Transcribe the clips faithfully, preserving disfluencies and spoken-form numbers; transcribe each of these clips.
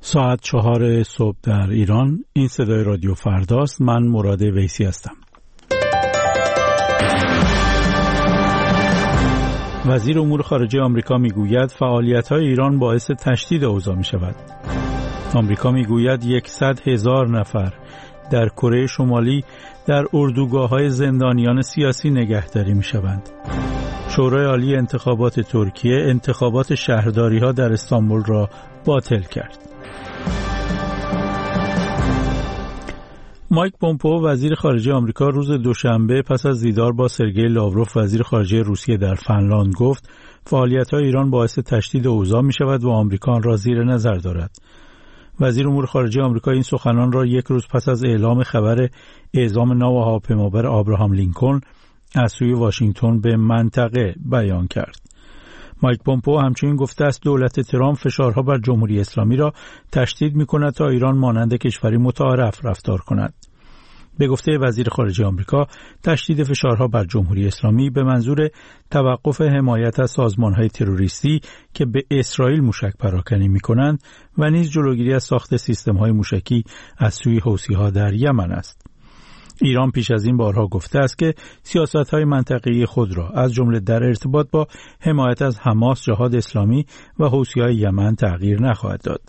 ساعت چهار صبح در ایران. این صدای رادیو فرداست. من مراد ویسی هستم. وزیر امور خارجه آمریکا میگوید فعالیت‌های ایران باعث تشدید اوضاع می‌شود. آمریکا میگوید صد هزار نفر در کره شمالی در اردوگاه‌های زندانیان سیاسی نگهداری می‌شوند. شورای عالی انتخابات ترکیه انتخابات شهرداری‌ها در استانبول را باطل کرد. مایک پومپئو وزیر خارجه آمریکا روز دوشنبه پس از دیدار با سرگئی لاوروف وزیر خارجه روسیه در فنلاند گفت فعالیت‌های ایران باعث تشدید اوضاع می‌شود و آمریکا آن را زیر نظر دارد. وزیر امور خارجه آمریکا این سخنان را یک روز پس از اعلام خبر اعزام نو هواپیمابر آبراهام لینکلن از سوی واشنگتن به منطقه بیان کرد. مایک پومپئو همچنین گفته است دولت ترامپ فشارها بر جمهوری اسلامی را تشدید می‌کند تا ایران مانند کشوری متعارف رفتار کند. به گفته وزیر خارجه آمریکا، تشدید فشارها بر جمهوری اسلامی به منظور توقف حمایت از سازمان‌های تروریستی که به اسرائیل موشک پراکنی می‌کنند و نیز جلوگیری از ساخت سیستم‌های موشکی از سوی حوثی‌ها در یمن است. ایران پیش از این بارها گفته است که سیاست‌های منطقه‌ای خود را از جمله در ارتباط با حمایت از حماس، جهاد اسلامی و حوثی‌های یمن تغییر نخواهد داد.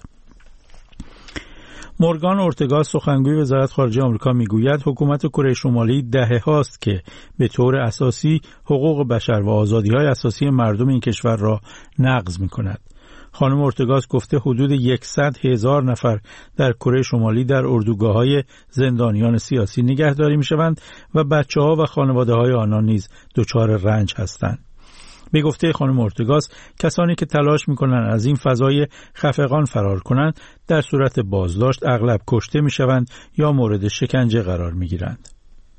مورگان اورتگا سخنگوی وزارت خارجه آمریکا میگوید حکومت کره شمالی دهه هاست که به طور اساسی حقوق بشر و آزادی‌های اساسی مردم این کشور را نقض می‌کند. خانم اورتگاس گفته حدود صد هزار نفر در کره شمالی در اردوگاه‌های زندانیان سیاسی نگهداری می‌شوند و بچه‌ها و خانواده‌های آنان نیز دچار رنج هستند. به گفته خانم اورتگاس کسانی که تلاش می‌کنند از این فضای خفقان فرار کنند در صورت بازداشت اغلب کشته می‌شوند یا مورد شکنجه قرار می‌گیرند.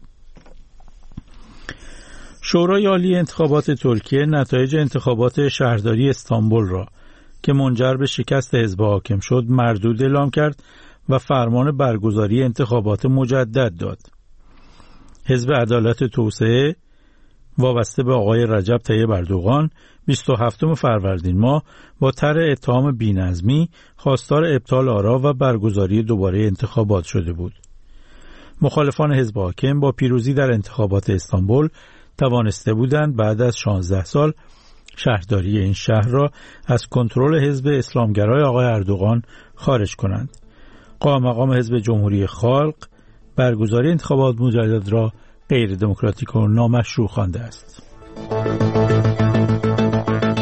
شورای عالی انتخابات ترکیه نتایج انتخابات شهرداری استانبول را که منجر به شکست حزب حاکم شد مردود اعلام کرد و فرمان برگزاری انتخابات مجدد داد. حزب عدالت توسعه وابسته به آقای رجب طیب اردوغان بیست و هفتم فروردین ماه با طرح اتهام بی‌نظمی خواستار ابطال آرا و برگزاری دوباره انتخابات شده بود. مخالفان حزب حاکم با پیروزی در انتخابات استانبول توانسته بودند بعد از شانزده سال شهرداری این شهر را از کنترل حزب اسلامگرای آقای اردوغان خارج کنند. قائم مقام حزب جمهوری خلق برگزاری انتخابات مجدد را غیر دموکراتیک و نامشروع خوانده است.